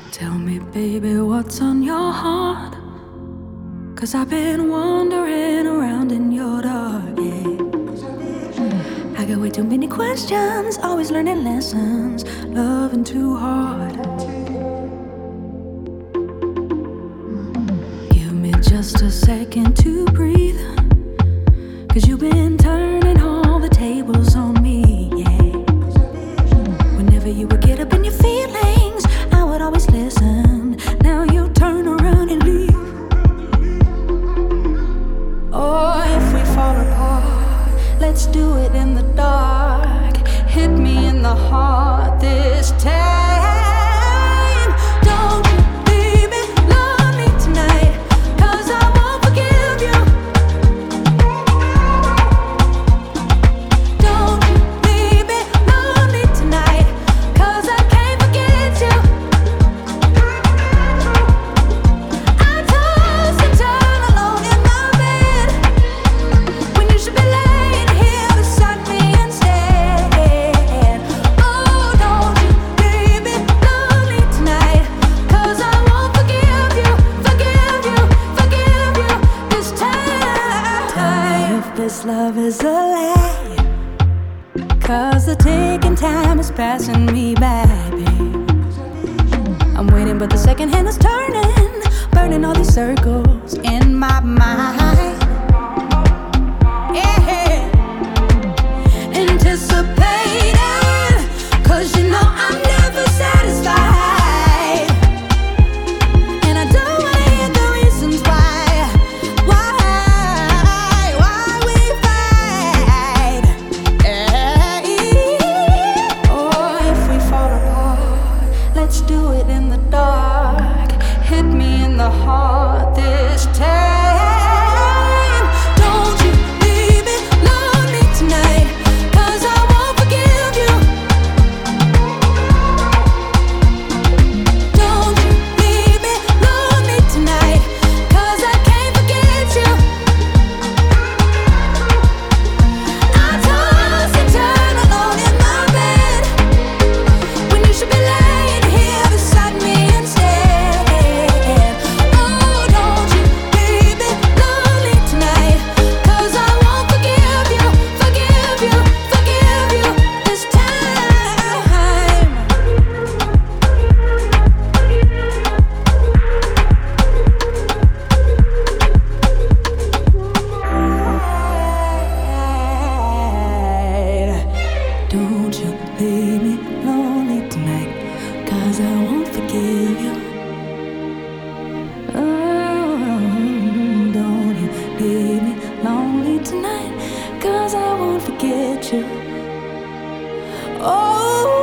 Tell me, baby, what's on your heart? 'Cause I've been wandering around in your dark, yeah. I got way too many questions, always learning lessons, loving too hard. Give me just a second to breathe, 'cause you've been turning all the tables on me, yeah. Whenever you would get up in your feelings, I would always listen. Now you turn around and leave. Oh, if we fall apart, let's do it in the dark. Hit me in the heart this time. Don't you leave me lonely tonight, 'cause I won't forgive you. Don't you leave me lonely tonight, 'cause I can't forget you. I toss and turn alone in my bed, when you should be laying here beside me instead. Oh, don't you leave me lonely tonight, 'cause I won't forgive you, forgive you, forgive you this time. If this love is a lie, 'cause the ticking time is passing me by, babe. I'm waiting, but the second hand is turning, burning all these circles in my mind. Yeah, anticipating, 'cause you know I'm never satisfied. And I don't wanna hear the reasons why we fight. Oh, if we fall apart, let's do it in the dark. Hit me in the heart this time. Don't you leave me lonely tonight, 'cause I won't forgive you. Don't you leave me lonely tonight, 'cause I can't forget you. I toss and turn alone in my bed, when you should be laying here beside me instead. Oh, don't you leave me lonely tonight, 'cause I won't forgive you, forgive you, forgive you this time. Don't you leave me lonely tonight, 'cause I won't forgive you. Oh, don't you leave me lonely tonight, 'cause I won't forget you. Oh,